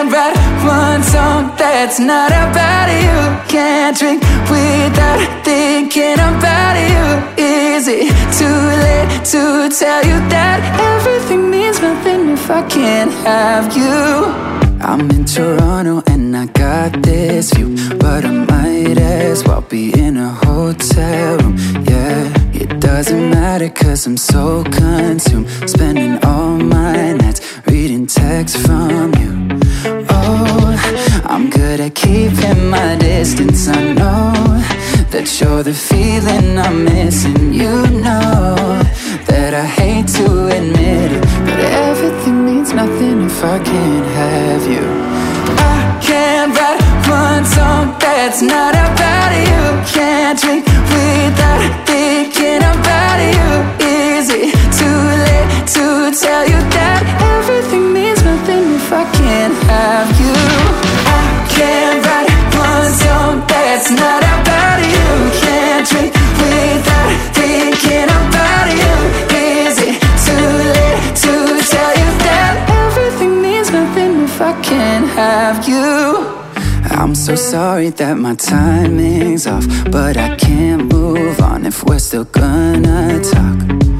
can't write one song that's not about you. Can't drink without thinking about you. Is it too late to tell you that everything means nothing if I can't have you? I'm in Toronto and I got this view, but I might as well be in a hotel room, yeah. It doesn't matter cause I'm so consumed, spending all my nights reading texts from you. Oh, I'm good at keeping my distance. I know that you're the feeling I'm missing. You know that I hate to admit it, but everything means nothing if I can't have you. I can't write one song that's not about you. Can't drink without thinking about you. Is it too late to tell you that everything means nothing if I can't have you? I can't write one song that's not about you. Can't drink without thinking about you. Is it too late to tell you that everything means nothing if I can't have you? I'm so sorry that my timing's off, but I can't move on if we're still gonna talk.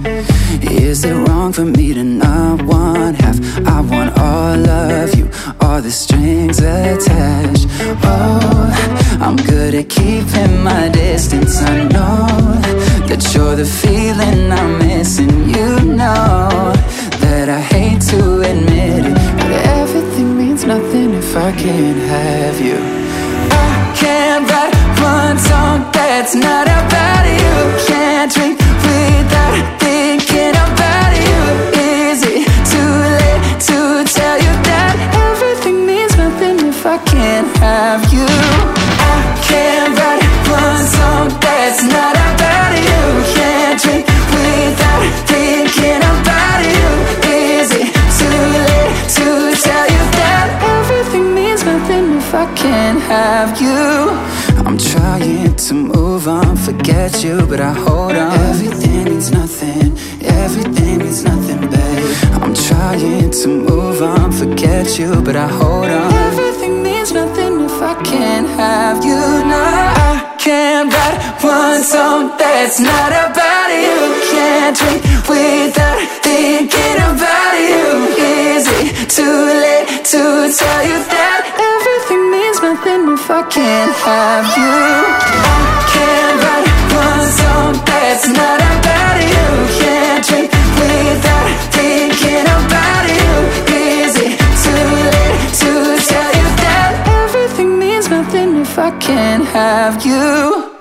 Is it wrong for me to not want half? I want all of you, all the strings attached. Oh, I'm good at keeping my distance. I know that you're the feeling I'm missing. You know that I hate to admit it, but everything means nothing if I can't have you. I can't write one song that's not about you. Can't drink without thinking about you. Is it too late to tell you that everything means nothing if I can't have you? I can't write one song that's not about you. Can't drink without thinking about you. Is it too late to tell you that everything means nothing if I can't have you? I'm trying to move on, forget you, but I hold on. Everything means nothing, everything means nothing, babe. I'm trying to move on, forget you, but I hold on. Everything means nothing if I can't have you. No, I can't write one song that's not about you. Can't drink without thinking about you. Is it too late to tell you that everything means nothing if I can't have you? I can't write one song that's not about you. Can't drink without thinking about you. Is it too late to tell you that everything means nothing if I can't have you?